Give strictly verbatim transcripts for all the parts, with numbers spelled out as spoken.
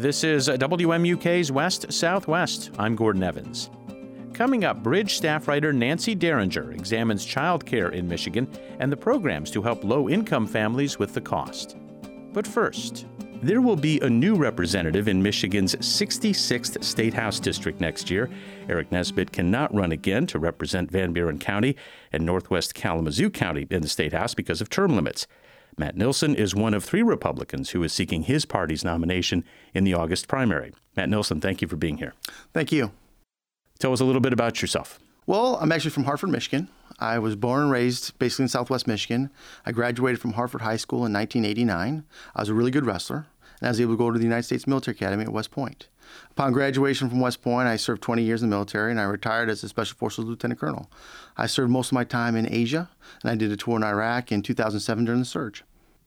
This is W M U K's West Southwest. I'm Gordon Evans. Coming up, Bridge staff writer Nancy Derringer examines childcare in Michigan and the programs to help low-income families with the cost. But first, there will be a new representative in Michigan's sixty-sixth State House District next year. Eric Nesbitt cannot run again to represent Van Buren County and Northwest Kalamazoo County in the State House because of term limits. Matt Nilsen is one of three Republicans who is seeking his party's nomination in the August primary. Matt Nilsen, thank you for being here. Thank you. Tell us a little bit about yourself. Well, I'm actually from Hartford, Michigan. I was born and raised basically in Southwest Michigan. I graduated from Hartford High School in nineteen eighty-nine. I was a really good wrestler, and I was able to go to the United States Military Academy at West Point. Upon graduation from West Point, I served twenty years in the military, and I retired as a Special Forces Lieutenant Colonel. I served most of my time in Asia, and I did a tour in Iraq in two thousand seven during the surge.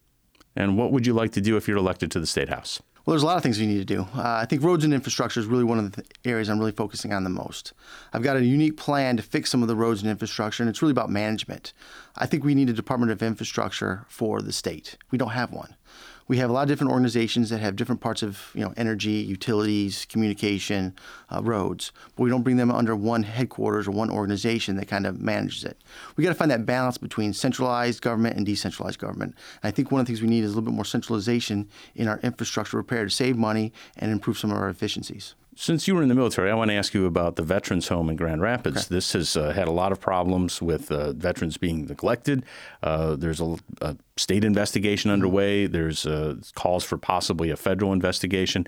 And what would you like to do if you're elected to the State House? Well, there's a lot of things we need to do. Uh, I think roads and infrastructure is really one of the areas I'm really focusing on the most. I've got a unique plan to fix some of the roads and infrastructure, and it's really about management. I think we need a Department of Infrastructure for the state. We don't have one. We have a lot of different organizations that have different parts of, you know, energy, utilities, communication, uh, roads, but we don't bring them under one headquarters or one organization that kind of manages it. We got to find that balance between centralized government and decentralized government. And I think one of the things we need is a little bit more centralization in our infrastructure repair to save money and improve some of our efficiencies. Since you were in the military, I want to ask you about the Veterans Home in Grand Rapids. Okay. This has uh, had a lot of problems with uh, veterans being neglected. Uh, there's a, a state investigation underway. There's uh, calls for possibly a federal investigation.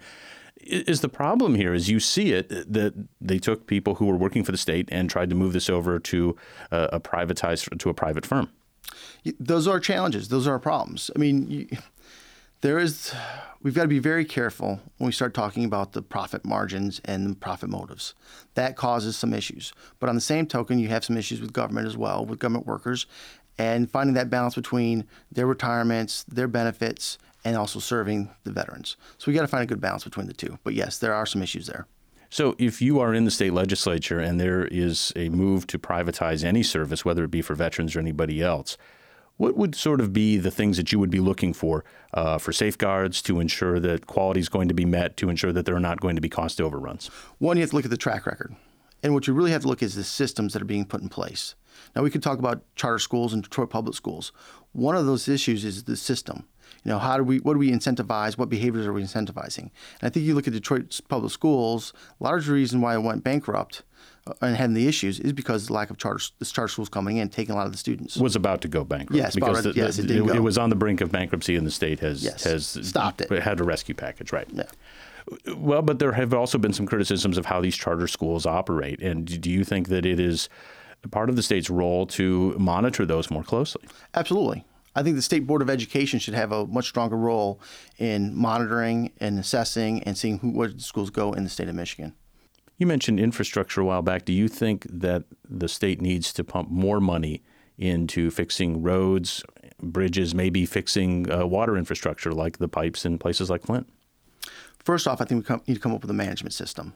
Is the problem here, as you see it, that they took people who were working for the state and tried to move this over to uh, a privatized to a private firm? Those are challenges. Those are our problems. I mean, you, there is. We've got to be very careful when we start talking about the profit margins and the profit motives. That causes some issues. But on the same token, you have some issues with government as well, with government workers, and finding that balance between their retirements, their benefits, and also serving the veterans. So we got to find a good balance between the two. But yes, there are some issues there. So if you are in the state legislature and there is a move to privatize any service, whether it be for veterans or anybody else, what would sort of be the things that you would be looking for, uh, for safeguards to ensure that quality is going to be met, to ensure that there are not going to be cost overruns? One, you have to look at the track record. And what you really have to look at is the systems that are being put in place. Now, we could talk about charter schools and Detroit public schools. One of those issues is the system. You know, how do we, what do we incentivize? What behaviors are we incentivizing? And I think you look at Detroit public schools, a large reason why it went bankrupt and having the issues is because the lack of charter, the charter schools coming in, taking a lot of the students. Was about to go bankrupt. Yes, because about, the, yes, it the, did it, go. it was on the brink of bankruptcy, and the state has yes. has stopped it. Had a rescue package, right? Yeah. Well, but there have also been some criticisms of how these charter schools operate. And do you think that it is part of the state's role to monitor those more closely? Absolutely. I think the State Board of Education should have a much stronger role in monitoring and assessing and seeing who, where schools go in the state of Michigan. You mentioned infrastructure a while back. Do you think that the state needs to pump more money into fixing roads, bridges, maybe fixing uh, water infrastructure like the pipes in places like Flint? First off, I think we come, need to come up with a management system.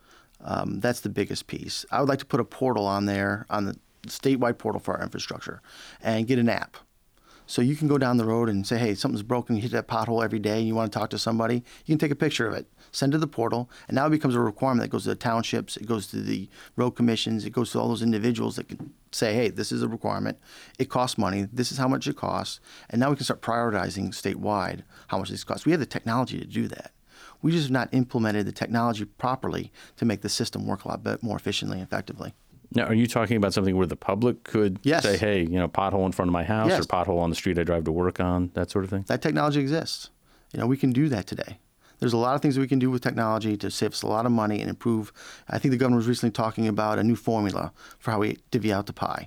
Um, that's the biggest piece. I would like to put a portal on there, on the statewide portal for our infrastructure, and get an app. So you can go down the road and say, hey, something's broken, you hit that pothole every day, and you want to talk to somebody, you can take a picture of it, send it to the portal, and now it becomes a requirement that goes to the townships, it goes to the road commissions, it goes to all those individuals that can say, hey, this is a requirement, it costs money, this is how much it costs, and now we can start prioritizing statewide how much this costs. We have the technology to do that. We just have not implemented the technology properly to make the system work a lot bit more efficiently and effectively. Now, are you talking about something where the public could yes. say, hey, you know, pothole in front of my house yes. or pothole on the street I drive to work on, that sort of thing? That technology exists. You know, we can do that today. There's a lot of things that we can do with technology to save us a lot of money and improve. I think the governor was recently talking about a new formula for how we divvy out the pie.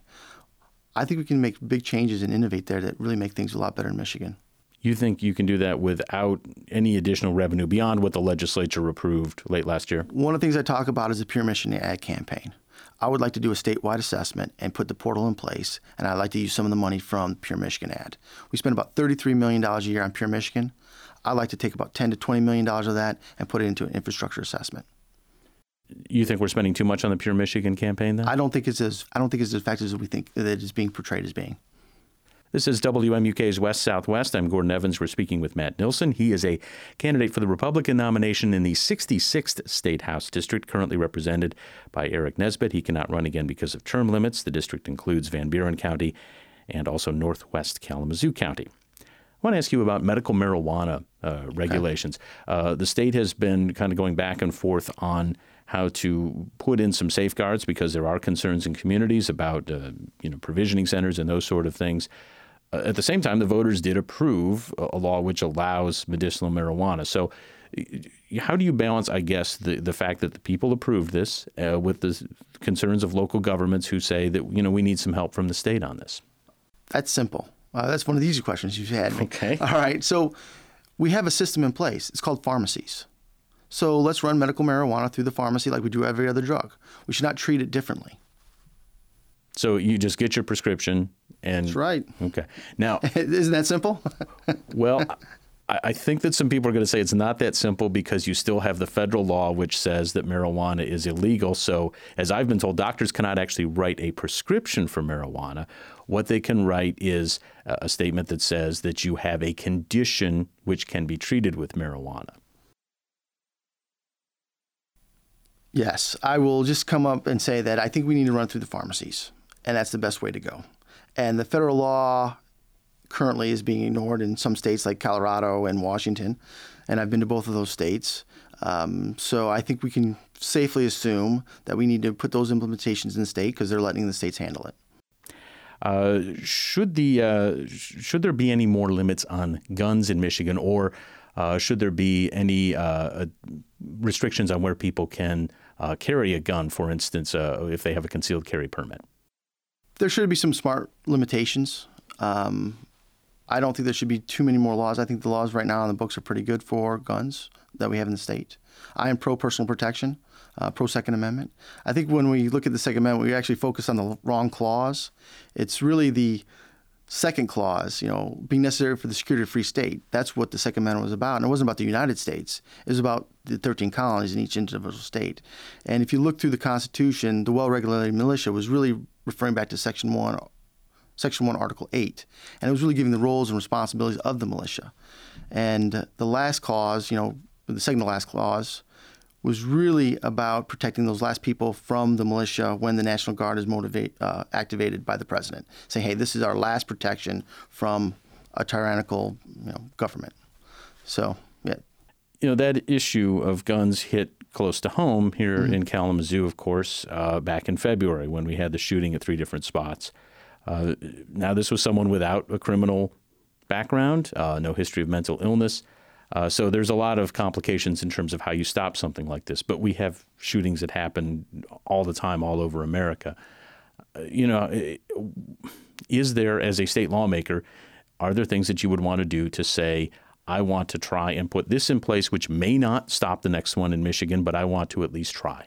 I think we can make big changes and innovate there that really make things a lot better in Michigan. You think you can do that without any additional revenue beyond what the legislature approved late last year? One of the things I talk about is the Pure Michigan ad campaign. I would like to do a statewide assessment and put the portal in place, and I'd like to use some of the money from Pure Michigan ad. We spend about thirty-three million dollars a year on Pure Michigan. I'd like to take about ten to twenty million dollars of that and put it into an infrastructure assessment. You think we're spending too much on the Pure Michigan campaign then? I don't think it's as I don't think it's as effective as we think that it's being portrayed as being. This is W M U K's West Southwest. I'm Gordon Evans. We're speaking with Matt Nilsen. He is a candidate for the Republican nomination in the sixty-sixth State House District, currently represented by Eric Nesbitt. He cannot run again because of term limits. The district includes Van Buren County and also Northwest Kalamazoo County. I want to ask you about medical marijuana uh, regulations. Okay. Uh, the state has been kind of going back and forth on how to put in some safeguards because there are concerns in communities about uh, you know provisioning centers and those sort of things. Uh, at the same time, the voters did approve a, a law which allows medicinal marijuana. So how do you balance, I guess, the, the fact that the people approved this uh, with the concerns of local governments who say that, you know, we need some help from the state on this? That's simple. Uh, that's one of the easy questions you've had me. Okay. All right. So we have a system in place. It's called pharmacies. So let's run medical marijuana through the pharmacy like we do every other drug. We should not treat it differently. So you just get your prescription and... That's right. Okay. Now... Isn't that simple? Well, I, I think that some people are going to say it's not that simple because you still have the federal law which says that marijuana is illegal. So as I've been told, doctors cannot actually write a prescription for marijuana. What they can write is a statement that says that you have a condition which can be treated with marijuana. Yes, I will just come up and say that I think we need to run through the pharmacies, and that's the best way to go. And the federal law currently is being ignored in some states like Colorado and Washington, and I've been to both of those states. Um, so I think we can safely assume that we need to put those implementations in the state because they're letting the states handle it. Uh, should the uh, should there be any more limits on guns in Michigan, or uh, should there be any uh, restrictions on where people can uh, carry a gun, for instance, uh, if they have a concealed carry permit? There should be some smart limitations. Um, I don't think there should be too many more laws. I think the laws right now on the books are pretty good for guns that we have in the state. I am pro-personal protection, uh, pro-Second Amendment. I think when we look at the Second Amendment, we actually focus on the wrong clause. It's really the second clause, you know, being necessary for the security of a free state. That's what the Second Amendment was about. And it wasn't about the United States. It was about the thirteen colonies in each individual state. And if you look through the Constitution, the well-regulated militia was really referring back to Section one, Section one, Article eight. And it was really giving the roles and responsibilities of the militia. And the last clause, you know, the second to last clause, was really about protecting those last people from the militia when the National Guard is motivate, uh, activated by the president, saying, hey, this is our last protection from a tyrannical you know, government. So, yeah. You know, that issue of guns hit close to home here Mm-hmm. in Kalamazoo, of course, uh, back in February when we had the shooting at three different spots. Uh, now, this was someone without a criminal background, uh, no history of mental illness. Uh, so there's a lot of complications in terms of how you stop something like this. But we have shootings that happen all the time all over America. Uh, you know, is there, as a state lawmaker, are there things that you would want to do to say, I want to try and put this in place, which may not stop the next one in Michigan, but I want to at least try?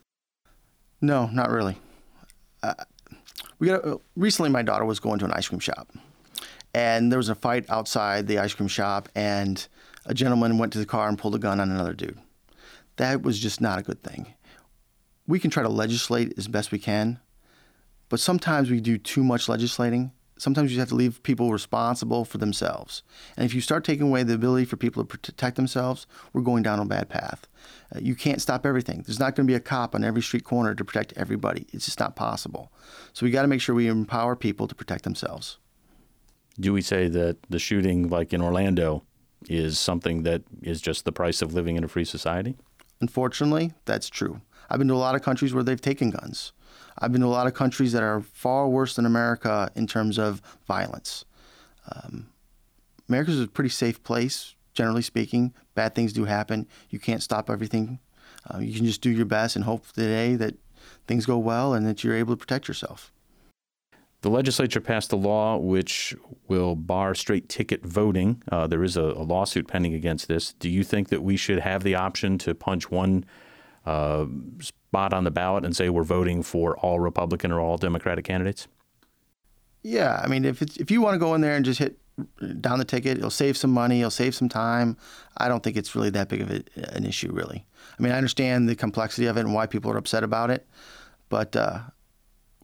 No, not really. Uh, we got uh, recently, my daughter was going to an ice cream shop, and there was a fight outside the ice cream shop, and a gentleman went to the car and pulled a gun on another dude. That was just not a good thing. We can try to legislate as best we can, but sometimes we do too much legislating. Sometimes you have to leave people responsible for themselves. And if you start taking away the ability for people to protect themselves, we're going down a bad path. Uh, you can't stop everything. There's not going to be a cop on every street corner to protect everybody. It's just not possible. So we got to make sure we empower people to protect themselves. Do we say that the shooting, like in Orlando, is something that is just the price of living in a free society? Unfortunately, that's true. I've been to a lot of countries where they've taken guns. I've been to a lot of countries that are far worse than America in terms of violence. Um, America's a pretty safe place, generally speaking. Bad things do happen. You can't stop everything. Uh, you can just do your best and hope today that things go well and that you're able to protect yourself. The legislature passed a law which will bar straight ticket voting. Uh, there is a, a lawsuit pending against this. Do you think that we should have the option to punch one uh, spot on the ballot and say we're voting for all Republican or all Democratic candidates? Yeah, I mean, if it's, if you want to go in there and just hit down the ticket, it'll save some money, it'll save some time. I don't think it's really that big of a, an issue, really. I mean, I understand the complexity of it and why people are upset about it, but uh,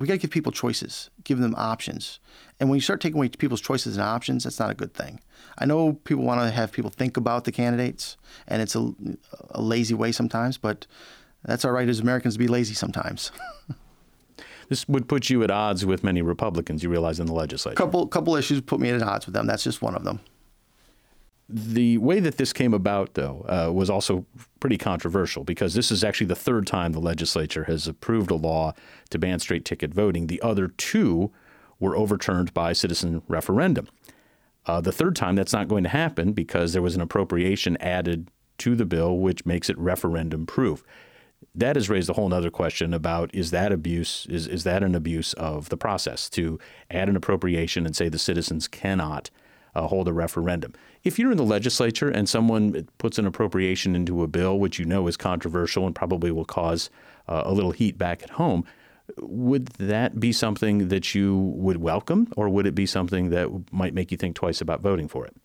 We got to give people choices, give them options. And when you start taking away people's choices and options, that's not a good thing. I know people want to have people think about the candidates, and it's a, a lazy way sometimes, but that's our right as Americans to be lazy sometimes. This would put you at odds with many Republicans, you realize, in the legislature. Couple couple issues put me at odds with them. That's just one of them. The way that this came about, though, uh, was also pretty controversial because this is actually the third time the legislature has approved a law to ban straight ticket voting. The other two were overturned by citizen referendum. Uh, the third time, that's not going to happen because there was an appropriation added to the bill which makes it referendum proof. That has raised a whole other question about is that abuse, is, is that an abuse of the process to add an appropriation and say the citizens cannot uh, hold a referendum. If you're in the legislature and someone puts an appropriation into a bill which you know is controversial and probably will cause uh, a little heat back at home, would that be something that you would welcome, or would it be something that might make you think twice about voting for it?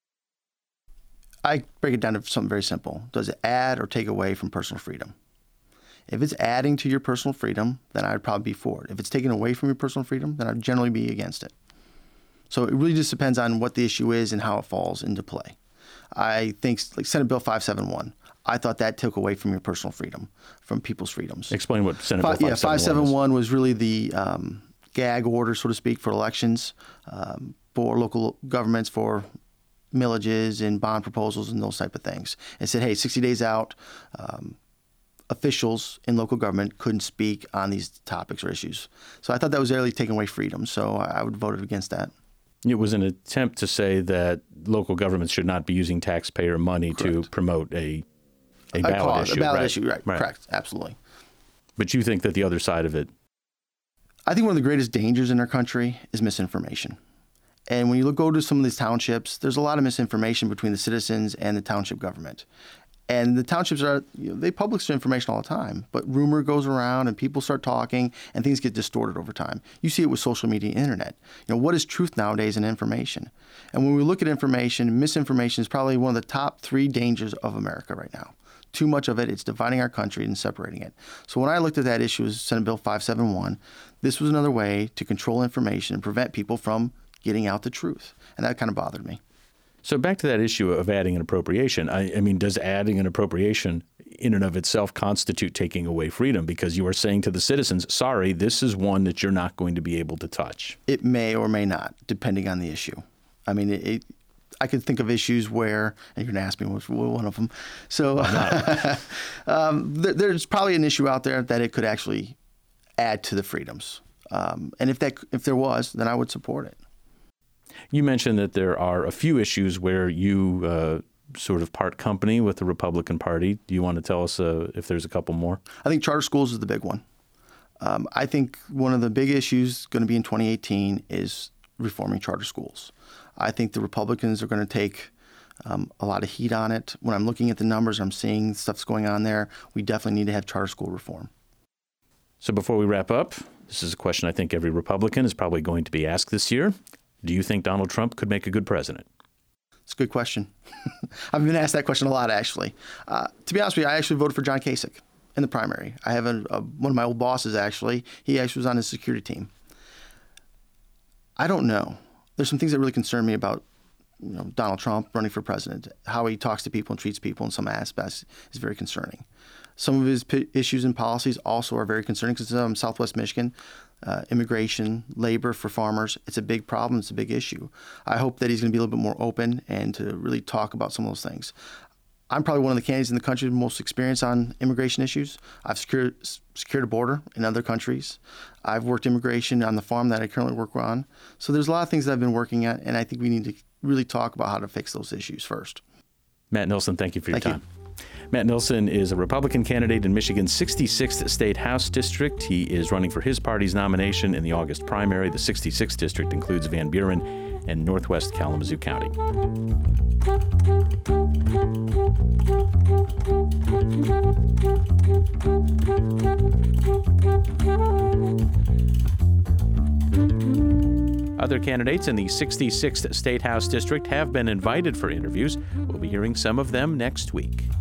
I break it down to something very simple. Does it add or take away from personal freedom? If it's adding to your personal freedom, then I'd probably be for it. If it's taking away from your personal freedom, then I'd generally be against it. So it really just depends on what the issue is and how it falls into play. I think, like Senate Bill five seventy-one, I thought that took away from your personal freedom, from people's freedoms. Explain what Senate Bill five seventy-one is. Yeah, five seventy-one was really the um, gag order, so to speak, for elections, um, for local governments, for millages and bond proposals and those type of things. It said, hey, sixty days out, um, officials in local government couldn't speak on these topics or issues. So I thought that was really taking away freedom. So I would vote against that. It was an attempt to say that local governments should not be using taxpayer money Correct. to promote a a A ballot cause, issue. A ballot right. issue, right. right. Correct. Absolutely. But you think that the other side of it? I think one of the greatest dangers in our country is misinformation. And when you look, go to some of these townships, there's a lot of misinformation between the citizens and the township government. And the townships are, you know, they publish information all the time, but rumor goes around and people start talking and things get distorted over time. You see it with social media and internet. You know, what is truth nowadays in information? And when we look at information, misinformation is probably one of the top three dangers of America right now. Too much of it, it's dividing our country and separating it. So when I looked at that issue as Senate Bill five seventy-one, this was another way to control information and prevent people from getting out the truth. And that kind of bothered me. So back to that issue of adding an appropriation. I, I mean, does adding an appropriation in and of itself constitute taking away freedom? Because you are saying to the citizens, sorry, this is one that you're not going to be able to touch. It may or may not, depending on the issue. I mean, it, it, I could think of issues where, and you're going to ask me which one of them. So um, there, there's probably an issue out there that it could actually add to the freedoms. Um, and if that if there was, then I would support it. You mentioned that there are a few issues where you uh, sort of part company with the Republican Party. Do you want to tell us uh, if there's a couple more? I think charter schools is the big one. Um, I think one of the big issues going to be in twenty eighteen is reforming charter schools. I think the Republicans are going to take um, a lot of heat on it. When I'm looking at the numbers, I'm seeing stuff's going on there. We definitely need to have charter school reform. So before we wrap up, this is a question I think every Republican is probably going to be asked this year. Do you think Donald Trump could make a good president? It's a good question. I've been asked that question a lot, actually. Uh, to be honest with you, I actually voted for John Kasich in the primary. I have a, a, one of my old bosses, actually. He actually was on his security team. I don't know. There's some things that really concern me about you know, Donald Trump running for president. How he talks to people and treats people in some aspects is very concerning. Some of his p- issues and policies also are very concerning because um, Southwest Michigan, uh, immigration, labor for farmers, it's a big problem. It's a big issue. I hope that he's going to be a little bit more open and to really talk about some of those things. I'm probably one of the candidates in the country with the most experience on immigration issues. I've secured, secured a border in other countries. I've worked immigration on the farm that I currently work on. So there's a lot of things that I've been working at, and I think we need to really talk about how to fix those issues first. Matt Nilsen, thank you for your thank time. You. Matt Nilsen is a Republican candidate in Michigan's sixty-sixth State House District. He is running for his party's nomination in the August primary. The sixty-sixth District includes Van Buren and Northwest Kalamazoo County. Other candidates in the sixty-sixth State House District have been invited for interviews. We'll be hearing some of them next week.